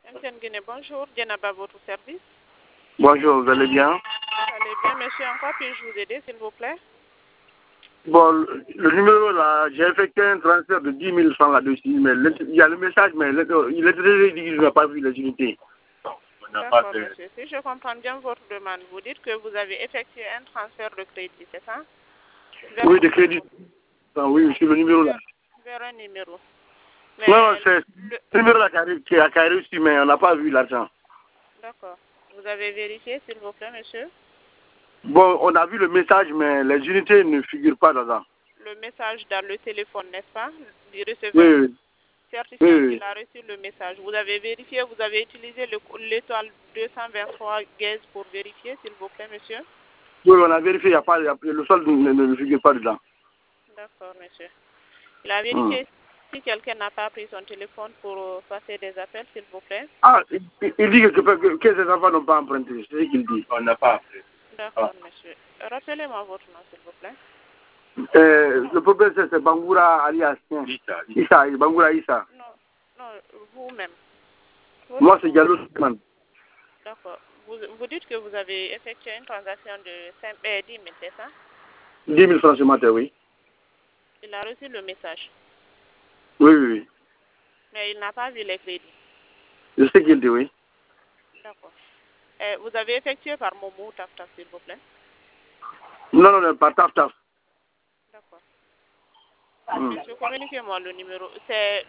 M. Nguene, bonjour. Djenaba, votre service. Bonjour, vous allez bien? Vous allez bien, monsieur. En quoi puis-je vous aider, s'il vous plaît? Bon, le numéro là, j'ai effectué un transfert de 10 000 francs là-dessus, mais il y a le message, mais il est très dit que je n'ai pas vu les unités. D'accord, monsieur. Si je comprends bien votre demande, vous dites que vous avez effectué un transfert de crédit, c'est ça? Oui, de crédit. Ah, oui, sur le numéro là. Vers un numéro. Mais Non, c'est le numéro là qui a reçu, mais on n'a pas vu l'argent. D'accord. Vous avez vérifié, s'il vous plaît, monsieur? Bon, on a vu le message, mais les unités ne figurent pas dedans. Le message dans le téléphone, n'est-ce pas? Du receveur. Oui, oui. Certifiant Oui, oui. qu'il a reçu le message. Vous avez vérifié, vous avez utilisé l'étoile 223 gaz pour vérifier, s'il vous plaît, monsieur? Oui, on a vérifié, le solde ne figure pas dedans. D'accord, monsieur. Il a vérifié si quelqu'un n'a pas pris son téléphone pour passer des appels, s'il vous plaît. Ah, il dit que ces enfants n'ont pas emprunté, c'est ce qu'il dit. On n'a pas appris. D'accord, monsieur. Rappelez-moi votre nom, s'il vous plaît. Le problème, c'est Bangoura alias Issa, Bangoura Issa. Non, non, vous-même. Moi, c'est Diallo Suleiman. D'accord. Vous dites que vous avez effectué une transaction de 10 000, c'est ça? 10 000 francs ce matin, oui. Il a reçu le message, Oui, oui, oui. mais il n'a pas vu les crédits. Je sais qu'il dit oui. D'accord. Vous avez effectué par Momo ou Taf, s'il vous plaît? Non, non, pas taf. D'accord. Monsieur, communiquez-moi le numéro. C'est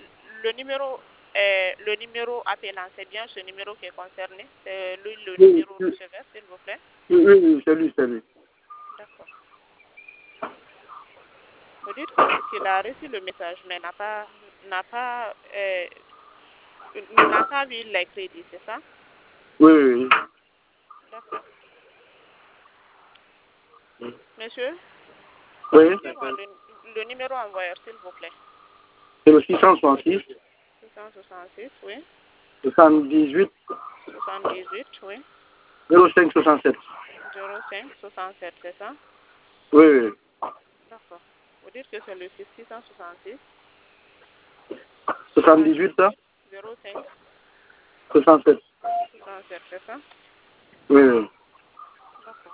le numéro appelant, c'est bien ce numéro qui est concerné? C'est lui le numéro receveur, s'il vous plaît? Oui, c'est lui. D'accord. Vous dites qu'il a reçu le message, mais n'a pas vu les crédits, c'est ça? Oui. D'accord. Monsieur? Oui. Communiquez-moi le numéro envoyeur, s'il vous plaît. C'est le 666. 666, oui. 78. 78, oui. 0567. 0567, c'est ça? Oui. D'accord. Vous dites que c'est le 666 78, 05 67. 67, c'est ça? Oui. D'accord.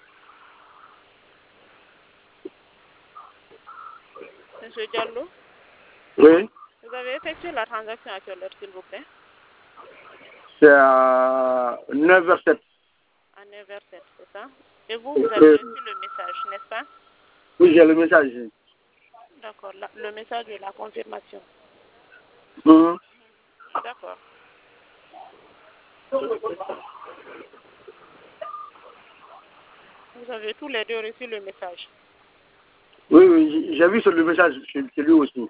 Monsieur Diallo, Oui. vous avez effectué la transaction à quelle heure, s'il vous plaît? C'est à 9h07. À 9h07, c'est ça? Et vous avez reçu le message, n'est-ce pas? Oui, j'ai le message. D'accord, le message de la confirmation. D'accord. Vous avez tous les deux reçu le message. Oui, j'ai vu sur le message, c'est lui aussi.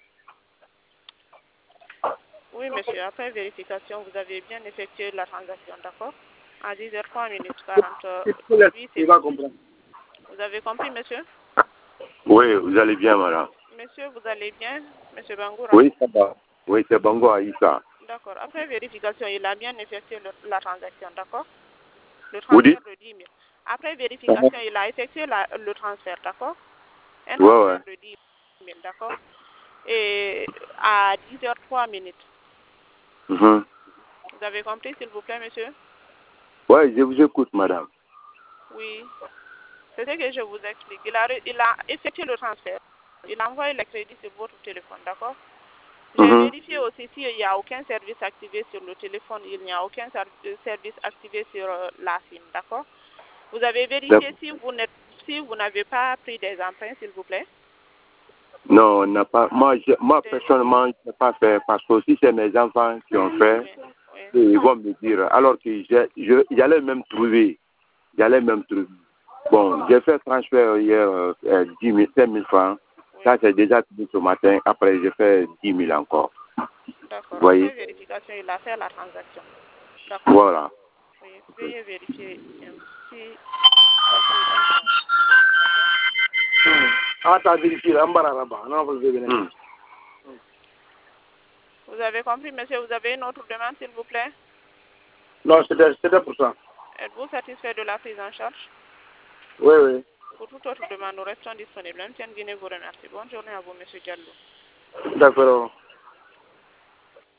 Oui, monsieur, après vérification, vous avez bien effectué la transaction, d'accord? À 10h03 minutes 48 Il va secondes. comprendre. Vous avez compris, monsieur? Oui, vous allez bien, madame. Monsieur, vous allez bien? Monsieur Bangoura? Oui, ça va. Oui, c'est Bango Aïssa. D'accord. Après vérification, il a bien effectué la transaction, d'accord? Le Vous dites? transfert de 10 000. Après vérification, il a effectué le transfert, d'accord? Un Ouais. transfert de 10 000, d'accord? Et à 10h03 minutes. Vous avez compris, s'il vous plaît, monsieur? Oui, je vous écoute, madame. Oui. C'est ce que je vous explique. Il a effectué le transfert. Il a envoyé le crédit sur votre téléphone, d'accord? J'ai vérifié aussi s'il n'y a aucun service activé sur le téléphone. Il n'y a aucun service activé sur la SIM, d'accord? Vous avez vérifié si vous n'avez pas pris des emprunts, s'il vous plaît? Non, on n'a pas. Moi personnellement, je n'ai pas fait parce que si c'est mes enfants qui ont fait, Oui. ils vont me dire. Alors que j'allais même trouver. Bon, j'ai fait transfert hier 10 000, 5 000 francs. Oui. Ça, c'est déjà fini ce matin. Après, j'ai fait 10 000 encore. D'accord. Vous voyez? Après vérification, il a fait la transaction. D'accord. Voilà. Oui. Veuillez vérifier si les crédits sont. Ah, t'as vérifié, là-bas. Non, vous avez Vous avez compris, monsieur? Vous avez une autre demande, s'il vous plaît? Non, c'était pour ça. Êtes-vous satisfait de la prise en charge? Oui. Pour toute autre demande, nous restons disponibles. M. Nguene vous remercie. Bonne journée à vous, monsieur Diallo. D'accord.